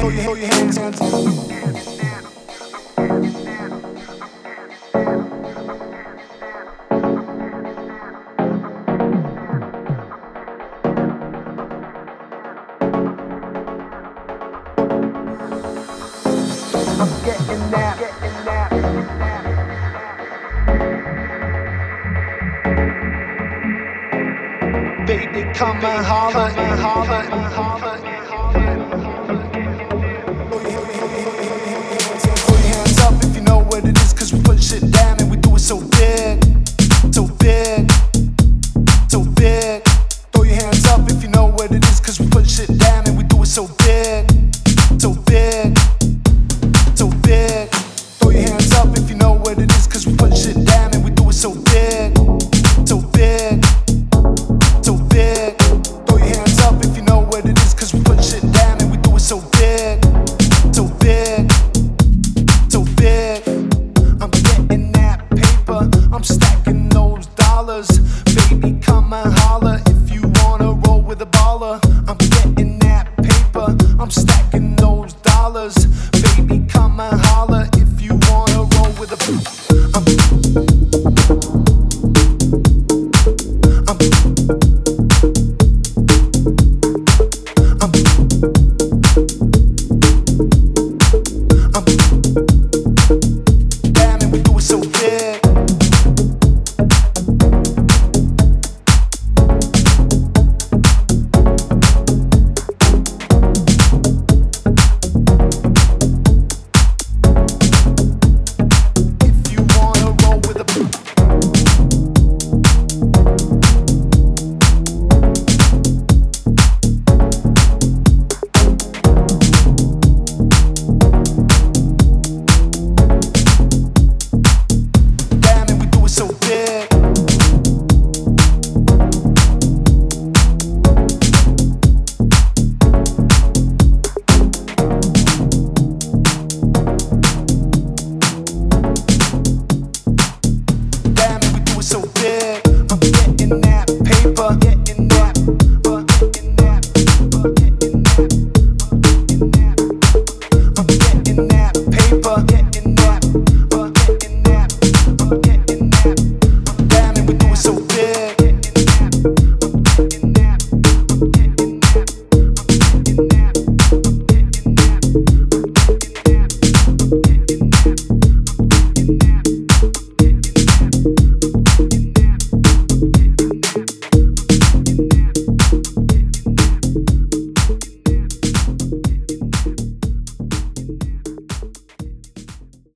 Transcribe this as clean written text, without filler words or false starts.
I'm getting that. Baby, come and holler, Throw your hands up if you know what it is, 'cause we put shit down and we do it so big, so big, so big. Throw your hands up if you know what it is, 'cause we put shit down and we do it so big, so big, so big. Throw your hands up if you know what it is, 'cause we put shit down and we do it so big, so big, so big. Throw your hands up if you know what it is, 'cause we put shit down and we do it so big, so big, so big. I'm getting that paper, I'm stacking those dollars. Baby, come and holler if you wanna roll with a baller. I'm getting that paper, I'm stacking those dollars.